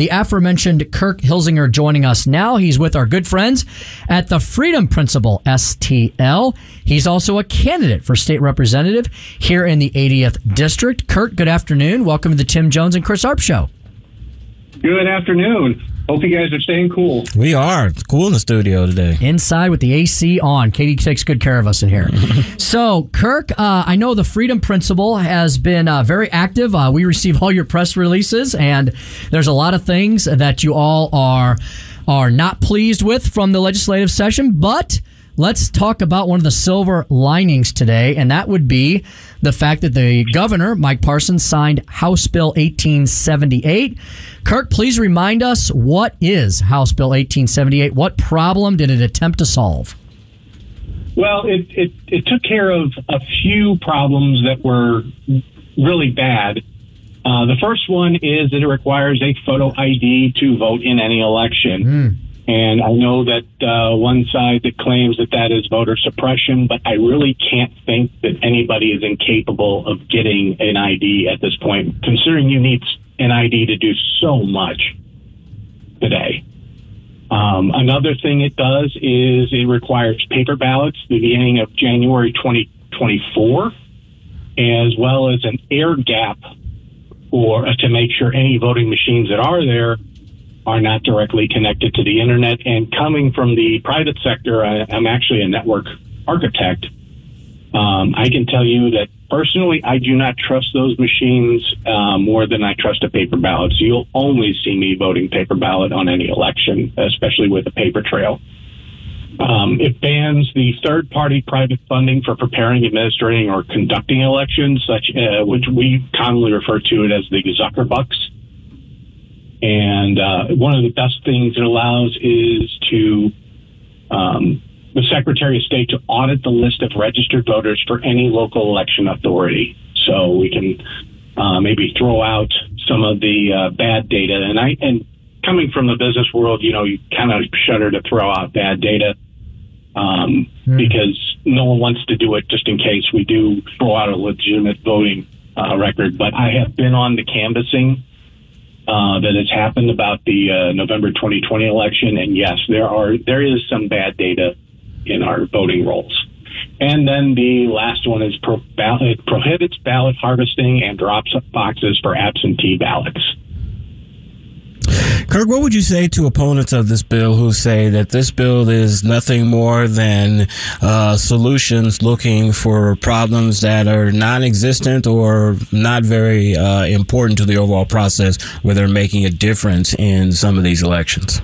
The aforementioned Kirk Hilsinger joining us now. He's with our good friends at the Freedom Principle STL. He's also a candidate for state representative here in the 80th District. Kirk, good afternoon. Welcome to the Tim Jones and Chris Arp Show. Good afternoon. Hope you guys are staying cool. We are. It's cool in the studio today. Inside with the AC on. Katie takes good care of us in here. So, Kirk, I know the Freedom Principle has been very active. We receive all your press releases, and there's a lot of things that you all are not pleased with from the legislative session, but let's talk about one of the silver linings today, and that would be the fact that the governor, Mike Parsons, signed House Bill 1878. Kirk, please remind us, what is House Bill 1878? What problem did it attempt to solve? Well, it took care of a few problems that were really bad. The first one is that it requires a photo ID to vote in any election. And I know that one side that claims that is voter suppression, but I really can't think that anybody is incapable of getting an ID at this point, considering you need an ID to do so much today. Another thing it does is it requires paper ballots at the beginning of January 2024, as well as an air gap to make sure any voting machines that are there are not directly connected to the internet. And coming from the private sector, I'm actually a network architect. I can tell you that personally, I do not trust those machines more than I trust a paper ballot. So you'll always see me voting paper ballot on any election, especially with a paper trail. It bans the third-party private funding for preparing, administrating, or conducting elections, which we commonly refer to it as the Zuckerbucks. And one of the best things it allows is to the Secretary of State to audit the list of registered voters for any local election authority. So we can maybe throw out some of the bad data. And coming from the business world, you kind of shudder to throw out bad data because no one wants to do it just in case we do throw out a legitimate voting record. But I have been on the canvassing that has happened about the November 2020 election, and yes, there is some bad data in our voting rolls. And then the last one is it prohibits ballot harvesting and drops boxes for absentee ballots. Kirk, what would you say to opponents of this bill who say that this bill is nothing more than solutions looking for problems that are non-existent or not very important to the overall process where they're making a difference in some of these elections?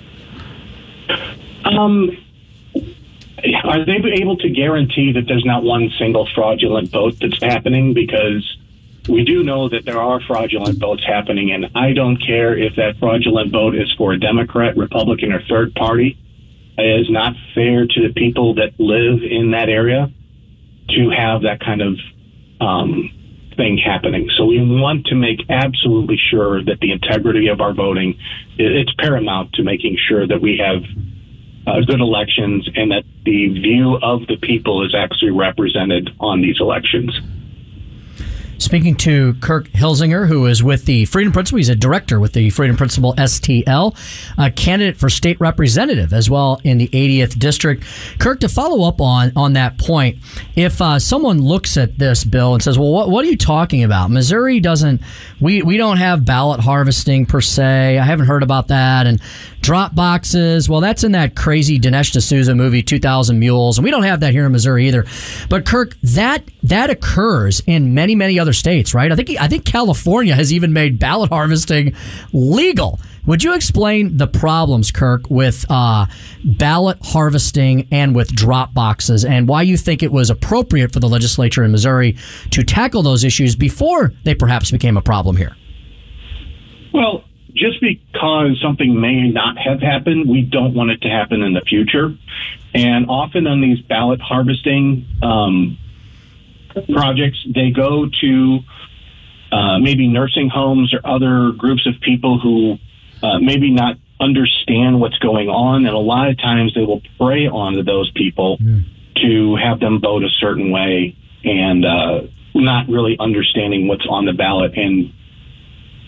Are they able to guarantee that there's not one single fraudulent vote that's happening? Because we do know that there are fraudulent votes happening, and I don't care if that fraudulent vote is for a Democrat, Republican, or third party. It is not fair to the people that live in that area to have that kind of thing happening. So we want to make absolutely sure that the integrity of our voting, it's paramount to making sure that we have good elections and that the view of the people is actually represented on these elections. Speaking to Kirk Hilsinger, who is with the Freedom Principle. He's a director with the Freedom Principle STL, a candidate for state representative as well in the 80th District. Kirk, to follow up on that point, if someone looks at this bill and says, well, what are you talking about? Missouri doesn't, we don't have ballot harvesting per se. I haven't heard about that. And drop boxes, well, that's in that crazy Dinesh D'Souza movie, 2,000 Mules. And we don't have that here in Missouri either. But Kirk, that occurs in many, many other states, right? I think California has even made ballot harvesting legal. Would you explain the problems, Kirk, with ballot harvesting and with drop boxes, and why you think it was appropriate for the legislature in Missouri to tackle those issues before they perhaps became a problem here? Well, just because something may not have happened, we don't want it to happen in the future. And often on these ballot harvesting projects, they go to maybe nursing homes or other groups of people who maybe not understand what's going on. And a lot of times they will prey onto those people to have them vote a certain way and not really understanding what's on the ballot. And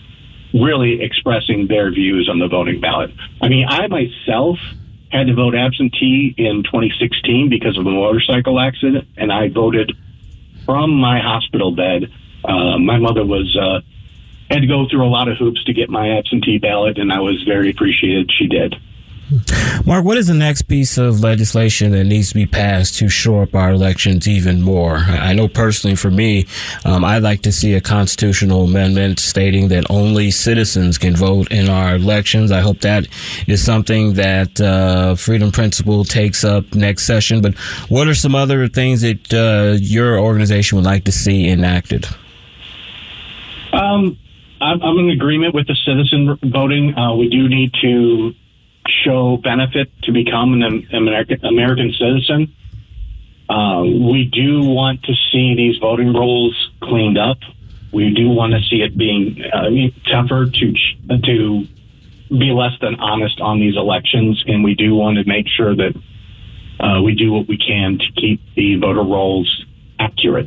really expressing their views on the voting ballot. I mean, I myself had to vote absentee in 2016 because of a motorcycle accident, and I voted from my hospital bed. My mother had to go through a lot of hoops to get my absentee ballot, and I was very appreciated she did. Mark, what is the next piece of legislation that needs to be passed to shore up our elections even more? I know personally for me, I'd like to see a constitutional amendment stating that only citizens can vote in our elections. I hope that is something that Freedom Principle takes up next session. But what are some other things that your organization would like to see enacted? I'm in agreement with the citizen voting. We do need to show benefit to become an American citizen. We do want to see these voting rolls cleaned up. We do want to see it being tougher to be less than honest on these elections, and we do want to make sure that we do what we can to keep the voter rolls accurate.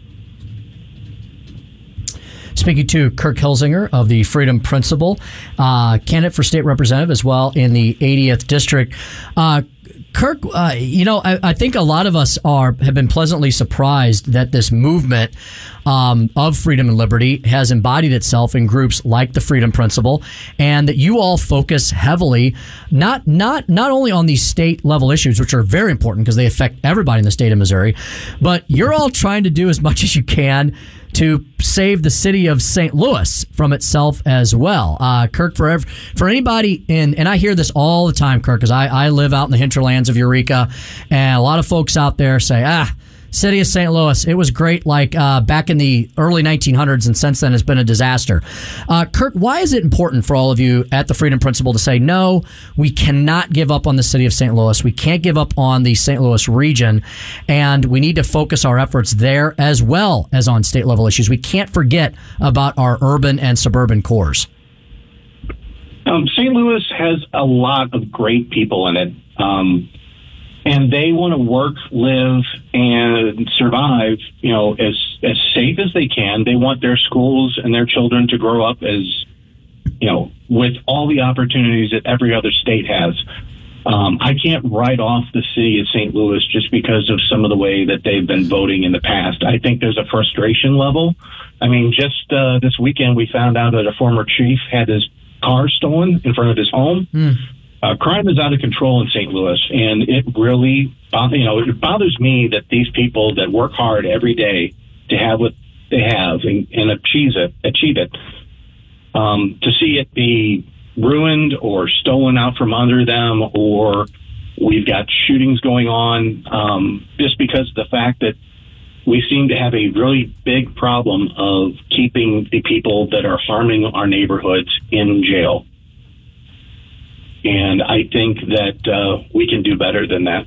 Speaking to Kirk Hilsinger of the Freedom Principle, candidate for state representative as well in the 80th district. Kirk, I think a lot of us have been pleasantly surprised that this movement of freedom and liberty has embodied itself in groups like the Freedom Principle, and that you all focus heavily not only on these state level issues, which are very important because they affect everybody in the state of Missouri, but you're all trying to do as much as you can to save the city of St. Louis from itself as well. Kirk, for anybody and I hear this all the time, Kirk, because I live out in the hinterlands of Eureka, and a lot of folks out there say, city of St. Louis, it was great back in the early 1900s, and since then it's been a disaster. Kirk, why is it important for all of you at the Freedom Principle to say, no, we cannot give up on the city of St. Louis, we can't give up on the St. Louis region, and we need to focus our efforts there as well as on state level issues? We can't forget about our urban and suburban cores. St. Louis has a lot of great people in it. And they want to work, live, and survive, as safe as they can. They want their schools and their children to grow up as, with all the opportunities that every other state has. I can't write off the city of St. Louis just because of some of the way that they've been voting in the past. I think there's a frustration level. I mean, just this weekend we found out that a former chief had his car stolen in front of his home. Crime is out of control in St. Louis, and it really, it bothers me that these people that work hard every day to have what they have and achieve it, to see it be ruined or stolen out from under them, or we've got shootings going on, just because of the fact that we seem to have a really big problem of keeping the people that are harming our neighborhoods in jail. And I think that we can do better than that.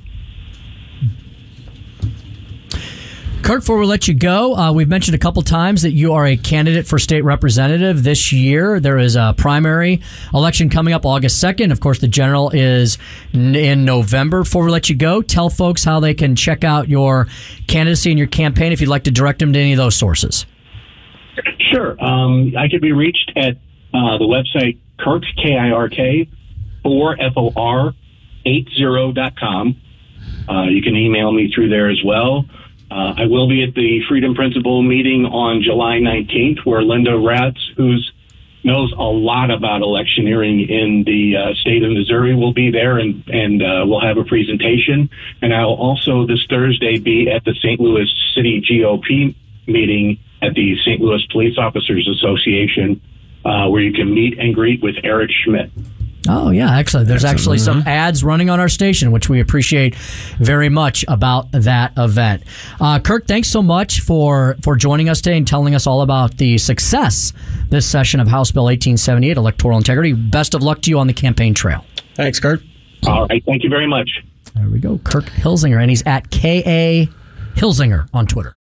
Kirk, before we let you go, we've mentioned a couple times that you are a candidate for state representative this year. There is a primary election coming up August 2nd. Of course, the general is in November. Before we let you go, tell folks how they can check out your candidacy and your campaign if you'd like to direct them to any of those sources. Sure. I could be reached at the website Kirk, KIRK, FOR80.com. You can email me through there as well. I will be at the Freedom Principle meeting on July 19th, where Linda Ratz, who knows a lot about electioneering in the state of Missouri, will be there, and we'll have a presentation. And I'll also this Thursday be at the St. Louis City GOP meeting at the St. Louis Police Officers Association, where you can meet and greet with Eric Schmidt. Oh, yeah, excellent. There's actually some ads running on our station, which we appreciate very much about that event. Kirk, thanks so much for joining us today and telling us all about the success this session of House Bill 1878, electoral integrity. Best of luck to you on the campaign trail. Thanks, Kirk. All right. Thank you very much. There we go. Kirk Hilsinger, and he's at K.A. Hilsinger on Twitter.